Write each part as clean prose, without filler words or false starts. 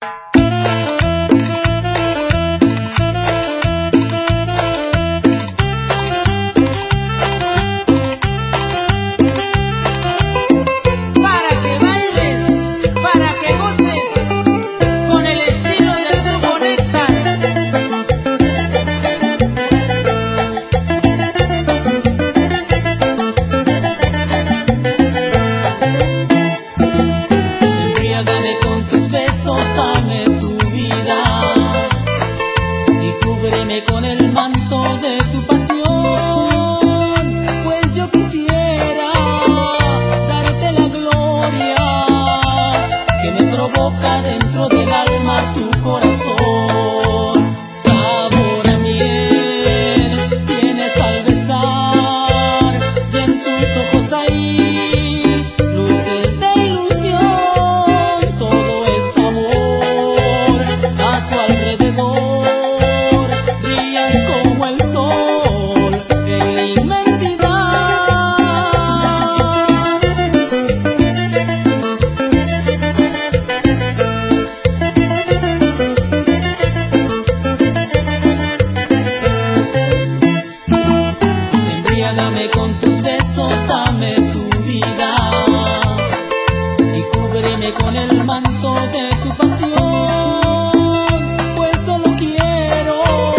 Con el manto de tu pasión, pues yo quisiera darte la gloria que me provoca dentro del alma tu corazón. Sabor a miel tienes al besar, y en tus ojos hay luces de ilusión. Todo es amor a tu alrededor. Como el sol en la inmensidad. Embriágame con tus besos, dame tu vida y cúbreme con el manto de tu pasión, pues solo quiero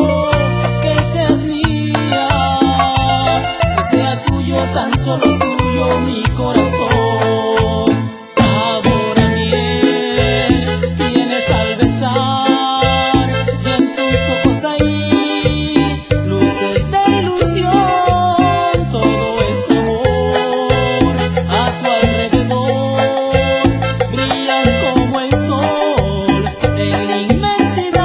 tan solo tuyo mi corazón. Sabor a miel tienes al besar, y en tus ojos hay luces de ilusión. Todo es amor a tu alrededor. Brillas como el sol en la inmensidad.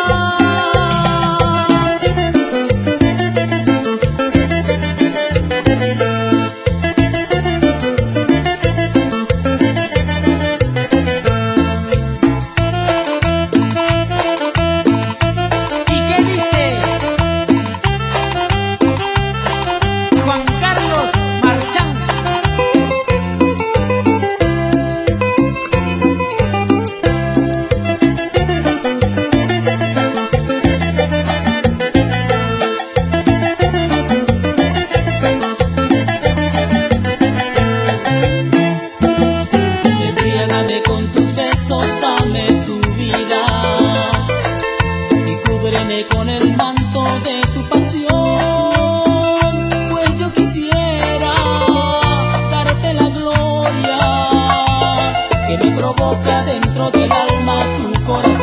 Con tus besos, dame tu vida y cúbreme con el manto de tu pasión, pues yo quisiera darte la gloria que me provoca dentro del alma tu corazón.